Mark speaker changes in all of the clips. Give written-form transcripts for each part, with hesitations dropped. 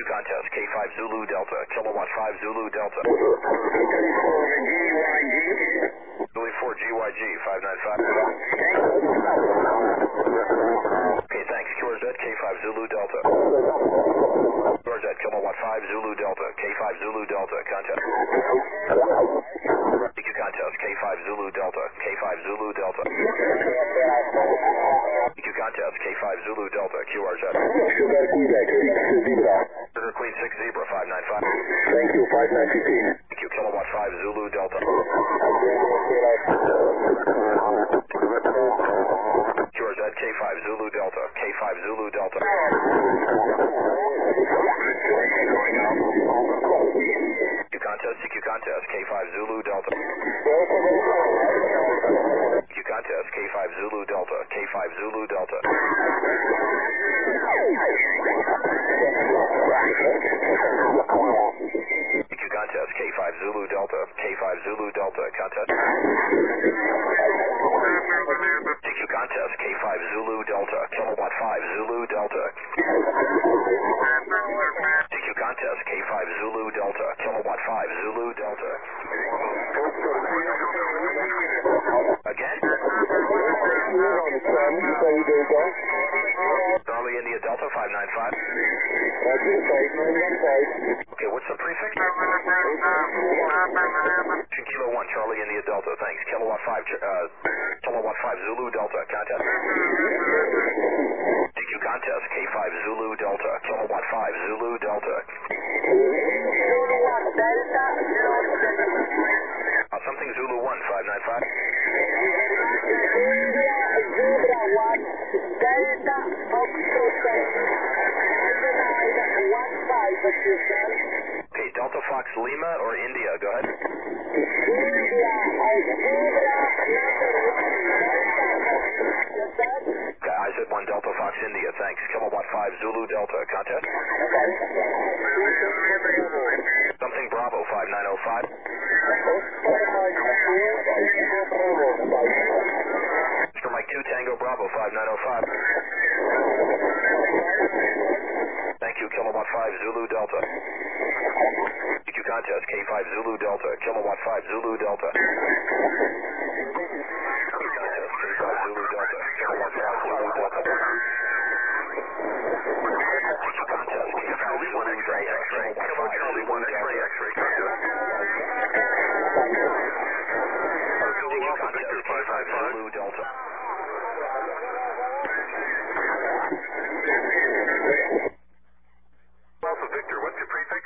Speaker 1: contest, K5 Zulu Delta, Kilowatt 5 Zulu Delta. Louis 4 GYG, 595. Okay, thanks. QRZ, K5 Zulu Delta. QRZ, Kilowatt 5 Zulu Delta, K5 Zulu Delta, contest. DQ contest, K5 Zulu Delta, K5 Zulu Delta. DQ contest, K5 Zulu Delta, QRZ. Sugar Queen 6 Zebra, 595.
Speaker 2: Thank you, 593.
Speaker 1: DQ Kilowatt 5 Zulu Delta. QRZ, K5 Zulu Delta, K5 Zulu Delta. CQ contest, K5 Zulu Delta. CQ contest, K5 Zulu Delta, K5 Zulu Delta. CQ contest, K5 Zulu Delta, K5 Zulu Delta, contest. CQ contest, K5 Zulu Delta, Kilowatt 5 Zulu Delta. CQ contest, K5 Zulu Delta, Kilowatt 5 Zulu Delta. Again? Charlie India Delta, 595. Okay, what's the prefix? Kilo 1, Charlie India Delta, thanks. Kilowatt 5 Zulu Delta, contest. DQ contest, K5 Zulu Delta, Kilowatt 5 Zulu Delta. Something Zulu 1, 595. Okay, Delta Fox Lima or India, go ahead. Okay, I said 1 Delta Fox India, thanks. Kilowatt 5 Zulu Delta, contest. Something Bravo, 5905. Mr. Mike 2 Tango Bravo, 5905. Thank you, Kilowatt 5 Zulu Delta. DQ contest, K5 Zulu Delta, Kilowatt 5 Zulu Delta. Contest, K5 Zulu Delta, Kilowatt 5 Zulu Delta. DQ contest, K5 Zulu Delta, Kilowatt 5 Zulu Delta. DQ contest, K5 Zulu Delta.
Speaker 2: Alpha Victor, what's your prefix?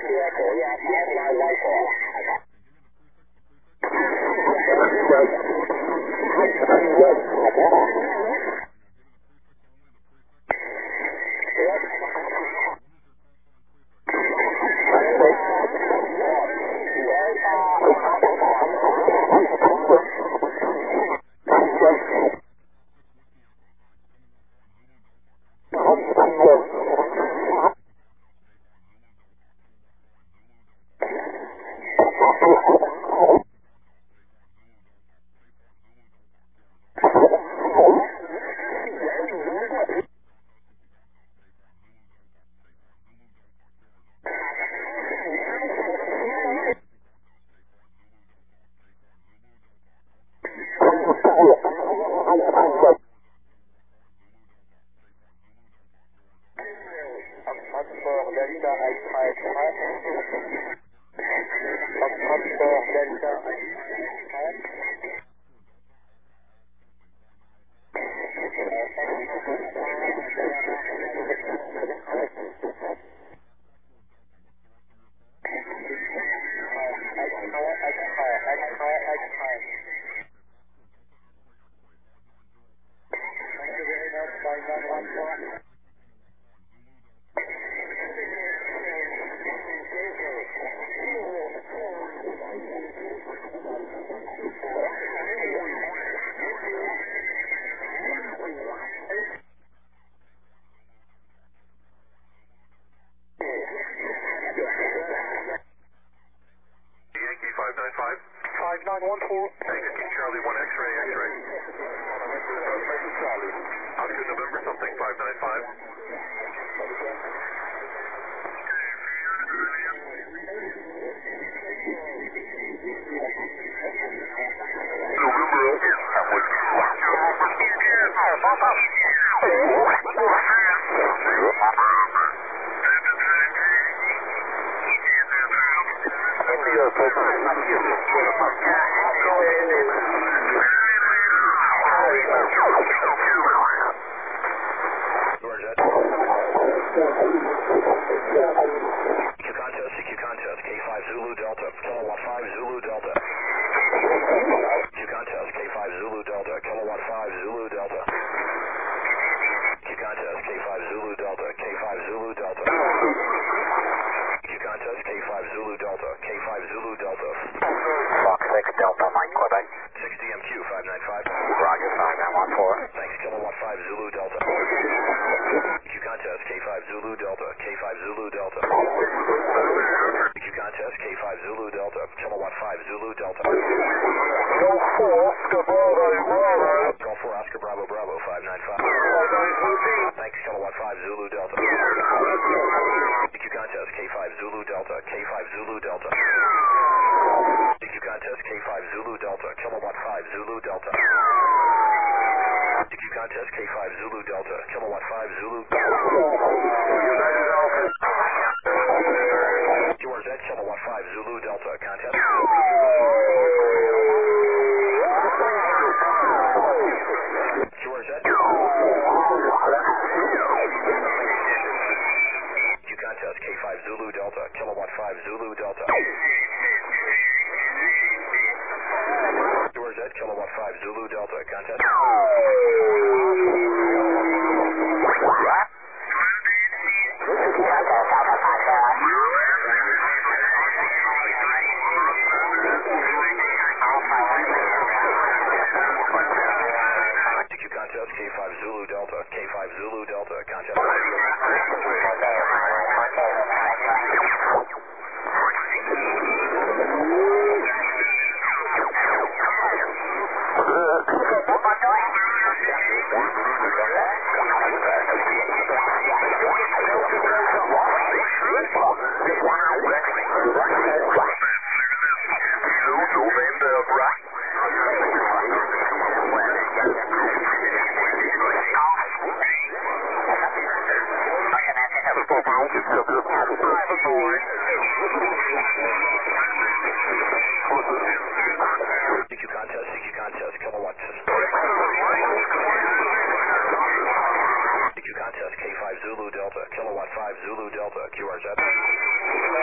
Speaker 1: Zulu Delta, Kilowatt 5 Zulu Delta, QRZ.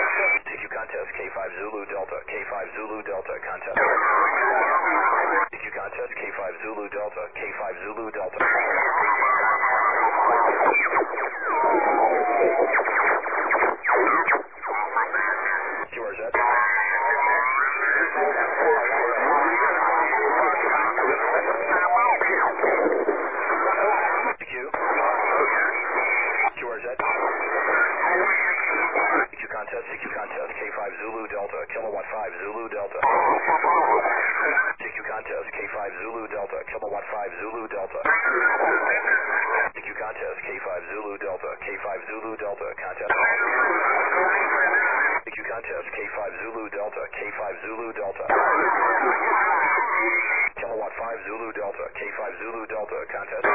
Speaker 1: CQ contest, K5 Zulu Delta, K5 Zulu Delta, contest. CQ contest, K5 Zulu Delta, K5 Zulu Delta. QRZ. CQ. QRZ. CQ contest, K5 Zulu Delta, Kilowatt 5 Zulu Delta. CQ contest, K5 Zulu Delta, Kilowatt 5 Zulu Delta. CQ contest, K5 Zulu Delta, K5 Zulu Delta, contest. CQ contest, K5 Zulu Delta, K5 Zulu Delta. Kilowatt 5 Zulu Delta, K5 Zulu Delta, contest.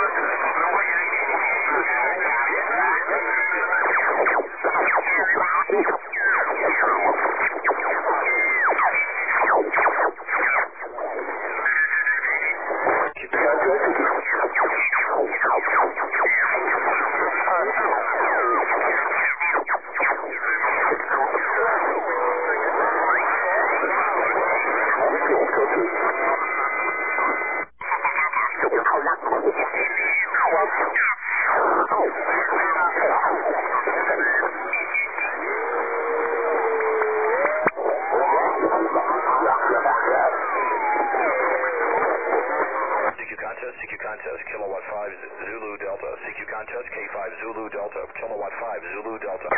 Speaker 1: CQ contest, Kilowatt 5 Zulu Delta. CQ contest, K5 Zulu Delta, Kilowatt 5 Zulu Delta.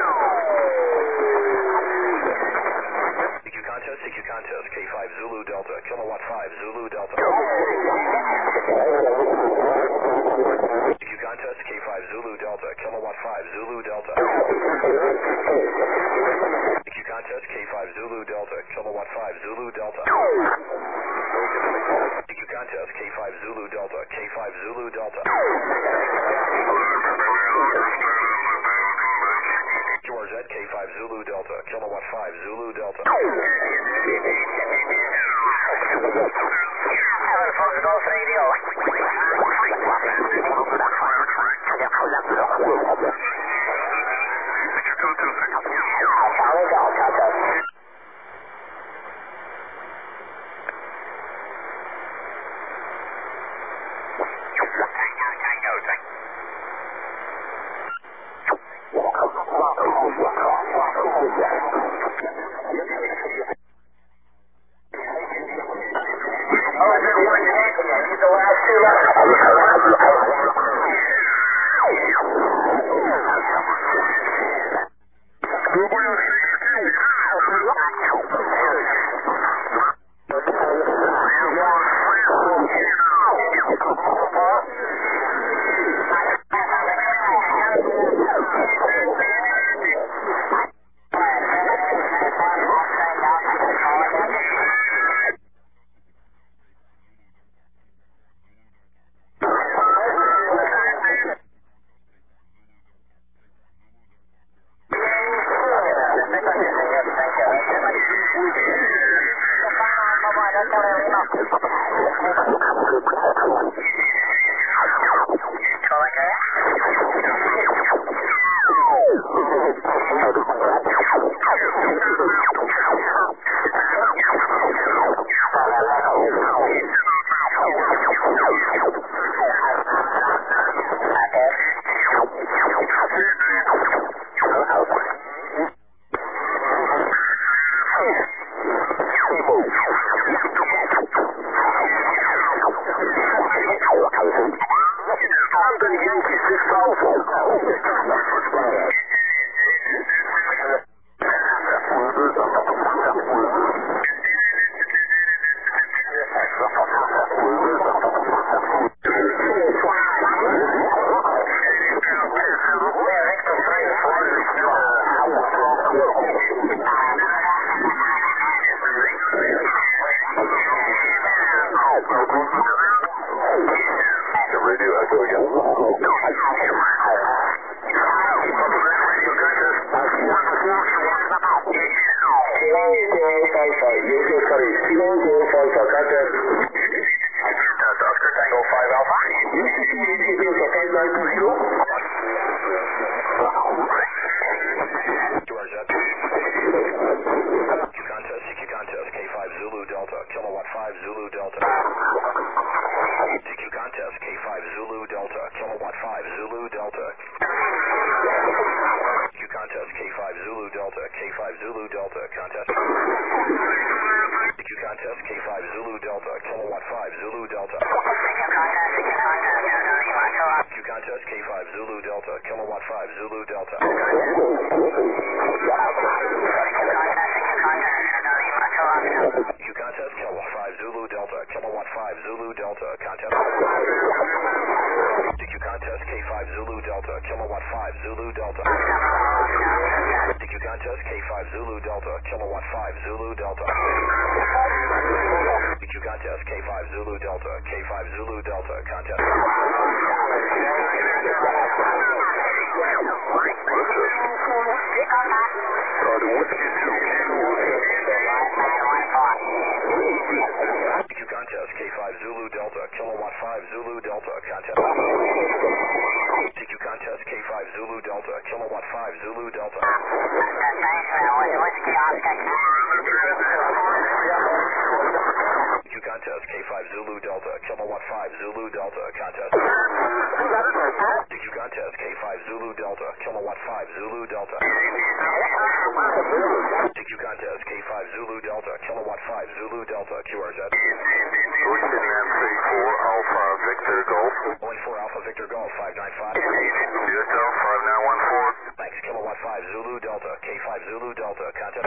Speaker 1: CQ contest, K5 Zulu Delta, Kilowatt 5 Zulu Delta. CQ contest, K5 Zulu Delta, Kilowatt 5 Zulu Delta. CQ contest, K5 Zulu Delta, Kilowatt 5 Zulu Delta. CQ contest, K5 Zulu Delta, K5 Zulu Delta. QRZ, K5 Zulu Delta, Kilowatt 5 Zulu Delta. Delta, K5 Zulu Delta, contest. DQ contest, K5 Zulu Delta, Kilowatt 5 Zulu Delta. DQ contest, K5 Zulu Delta, Kilowatt 5 Zulu Delta. DQ contest, Kilowatt 5 Zulu Delta, Kilowatt 5 Zulu Delta, contest. DQ contest, K5 Zulu Delta, Kilowatt 5 Zulu Delta. DQ contest, K5 Zulu Delta, Kilowatt 5 Zulu Delta. DQ contest, K5 Zulu Delta, K5 Zulu Delta, contest. DQ contest, K5 Zulu Delta, Kilowatt 5 Zulu Delta, contest. DQ contest, K5 Zulu Delta, Kilowatt 5 Zulu Delta. DQ contest, K5 Zulu Delta, Kilowatt 5 Zulu Delta, contest. DQ contest, K5 Zulu Delta, Kilowatt 5 Zulu Delta. DQ contest, K5 Zulu Delta, Kilowatt 5 Zulu Delta, QRZ.
Speaker 2: MC4 Alpha Victor Golf.
Speaker 1: 14 Alpha Victor Golf, 595.
Speaker 2: Hotel 5914.
Speaker 1: Thanks, Kilowatt 5 Zulu Delta, K5 Zulu Delta, contest.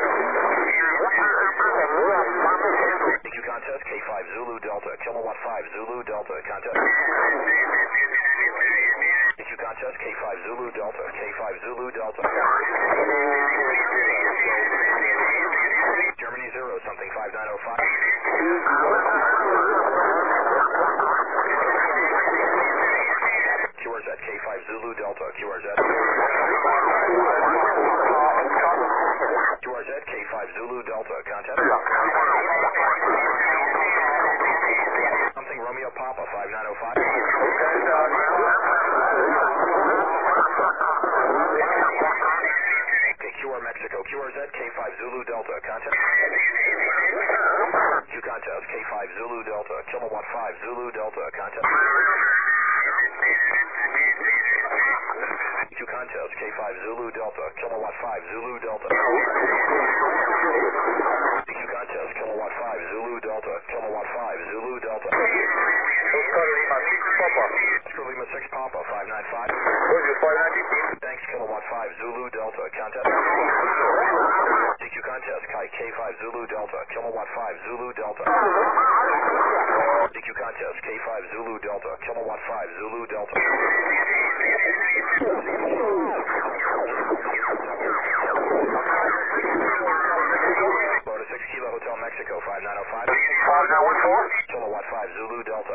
Speaker 1: DQ contest, K5 Zulu Delta, Kilowatt 5 Zulu Delta, contest. DQ contest, K5 Zulu Delta, K5 Zulu Delta. Germany 0, something 5905. QRZ, K5 Zulu Delta, QRZ. QRZ, K5 Zulu Delta, contest. Something Romeo Papa, 5905. Okay, QR Mexico, QRZ, K5 Zulu Delta, contest. Q contest, K5 Zulu Delta, Kilowatt 5 Zulu Delta, contest. Q contest, K5 Zulu Delta, Kilowatt 5 Zulu Delta. DQ contest, Kilowatt 5 Zulu Delta, Kilowatt 5 Zulu Delta. Oscar Lima 6 Papa, 595. Thanks, Kilowatt 5 Zulu Delta, contest. DQ contest, K5 Zulu Delta, Kilowatt 5 Zulu Delta. DQ contest, K5 Zulu Delta, Kilowatt 5 Zulu Delta. Florida 6 Kilo Hotel Mexico, 5905.
Speaker 2: 5914.
Speaker 1: Kilowatt 5 Zulu Delta.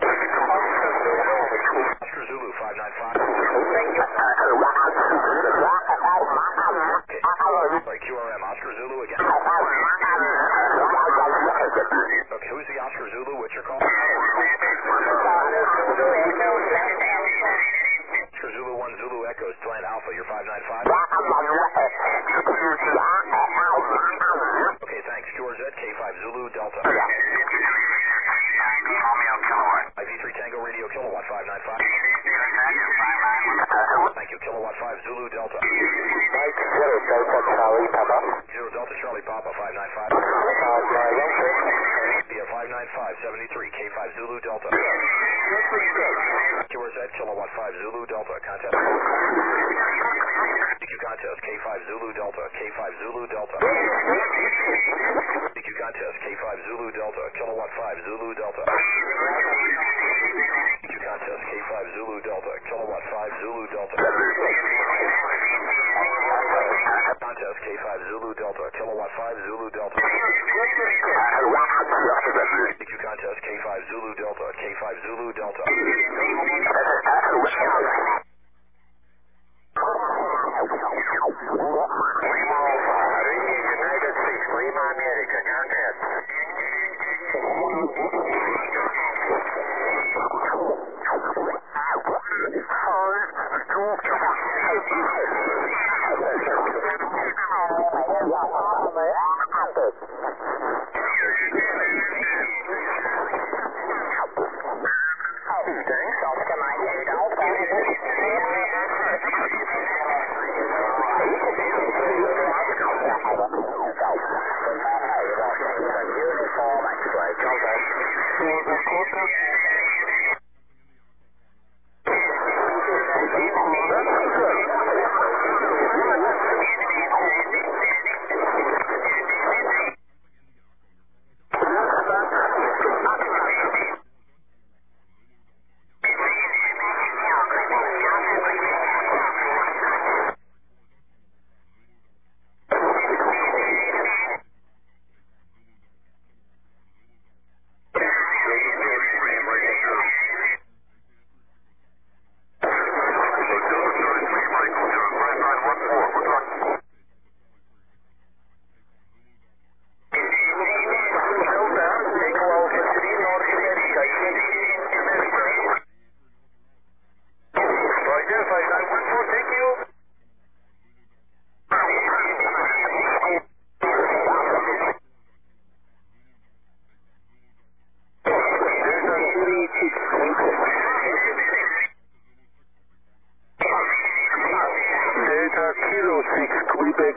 Speaker 1: Oscar Zulu, 595. Okay, QRM, Oscar Zulu again. Okay, who's the Oscar Zulu? What's your call? Oscar Zulu 1 Zulu Echo, Slant Alpha, you're 595. Okay, thanks. QRZ, K5 Zulu Delta. IV3 Tango Radio, Kilowatt 595. Thank you, Kilowatt 5 Zulu Delta. 0 Delta Charlie Papa, 595. Yeah, 595, 73, K5 Zulu Delta. QRZ, Kilowatt 5 Zulu Delta, contest. DQ contest, K5 Zulu Delta, K5 Zulu Delta. DQ contest, K5 Zulu Delta, Kilowatt 5 Zulu Delta. DQ contest, K5 Zulu Delta, Kilowatt 5 Zulu Delta. Contest, K5 Zulu Delta, Kilowatt 5 Zulu Delta. DQ contest, K5 Zulu Delta, K5 Zulu Delta.
Speaker 2: United States, Lima America, contest.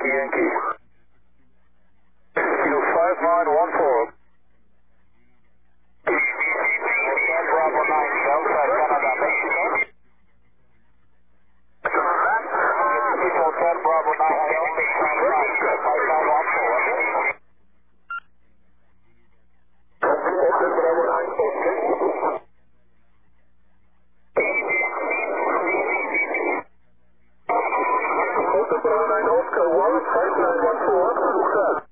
Speaker 2: Yankee. Q5914.
Speaker 1: Hotel Bravo 9 Delta, Canada, Mexico. Hotel Bravo 9 Delta, Canada, 5914.
Speaker 2: Oscar 15914.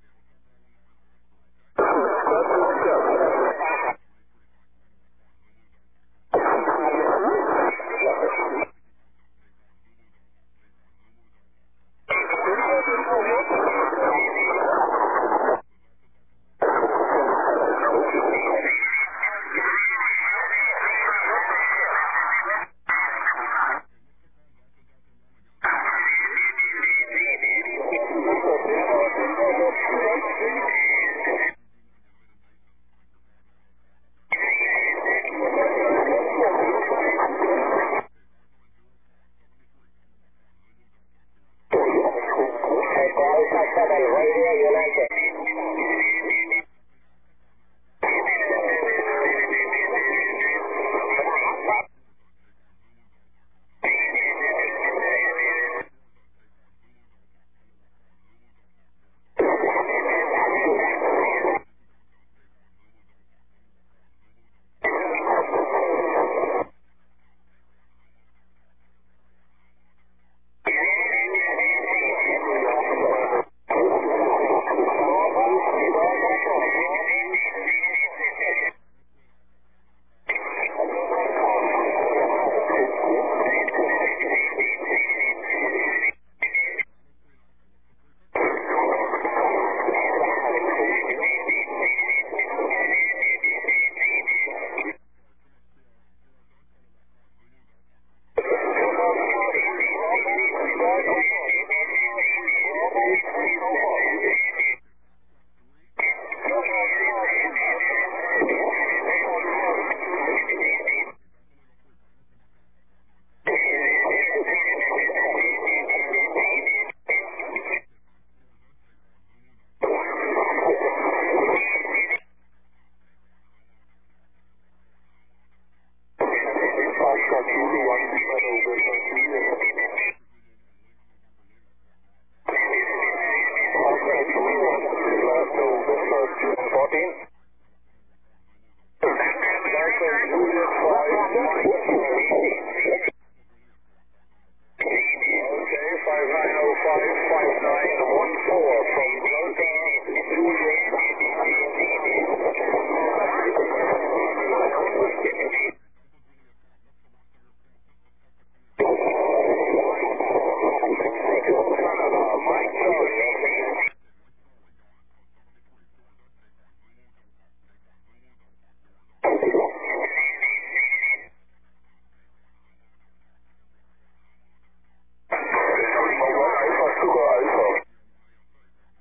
Speaker 1: Radio United.